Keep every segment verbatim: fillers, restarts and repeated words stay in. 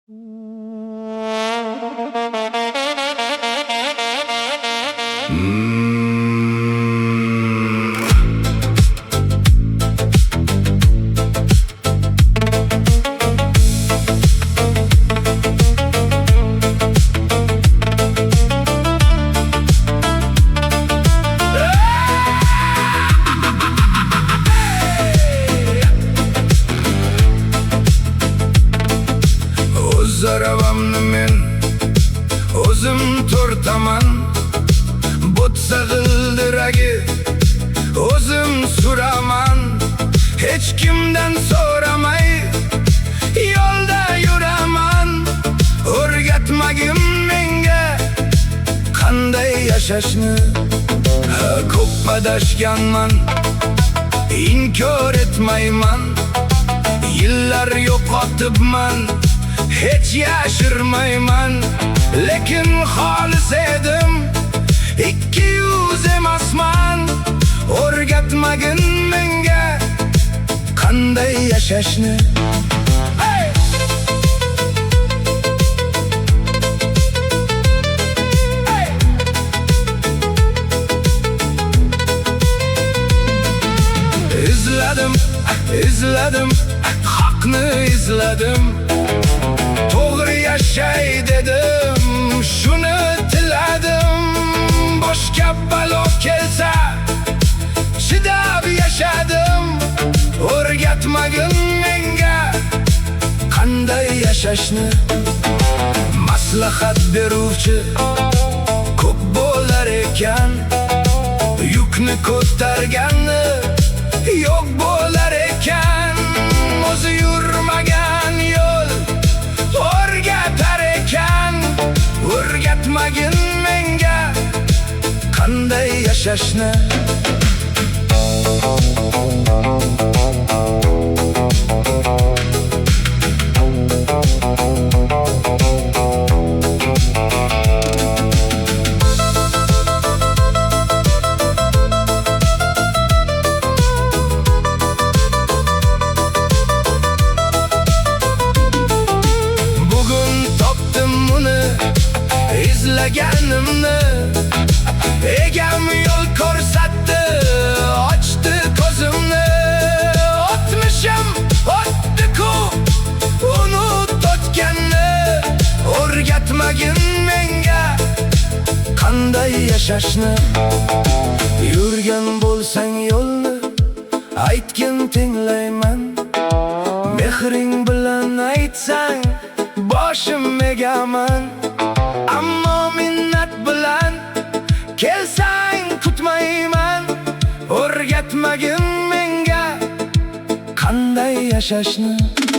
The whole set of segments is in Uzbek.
O'z aravamni men o'zim tortaman, botsa g'ildiragi o'zim suraman. Hech kimdan so'ramay yo'lda yuraman. O'rgatmagin menga qanday yashashni. Ko'p adashganman, inkor etmayman. Yillar yo'qotibman, hech yashirmayman. Lekin xolis edim, ikki yuz emasman. O'rgatmagin menga qanday yashashni. Hey! Hey! Izladim, izladim, haqni izladim. To'g'ri yashay dedim, shuni tiladim. Boshqa balo kelsa chidab yashadim. O'rgatmagin menga qanday yashashni. Maslahat beruvchi ko'p bo'lar ekan, yukni ko'targanni yo'q bo'lar ekan. O'zi yurmagan yo'l o'rgatar ekan. O'rgatmagin menga qanday yashashni. Izlaganimni egam yo'l ko'rsatdi, ochdi ko'zimni. O'tmishim o'tdi-ku, unut o'tganni. O'rgatmagin menga qanday yashashni. Yurgan bo'lsang yo'lni aytgin, tinglayman. Mehring bilan aytsang boshim egaman. Ammo minnat bilan kelsang kutmayman. O'rgatmagin menga qanday yashashni.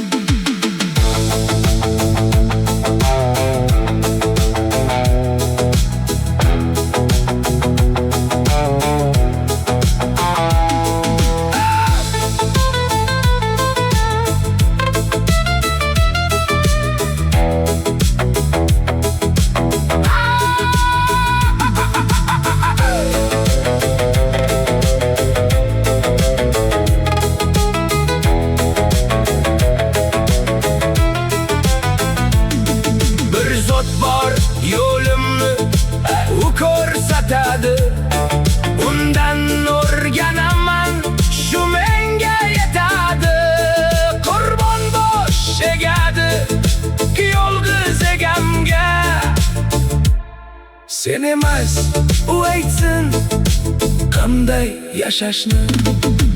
Bor yo'limni u ko'rsatadi. Undan o'rganaman, shu menga yetadi. Qurbon bosh egadi yolg'iz egamga. Sen emas, u aytsin qanday yashashni.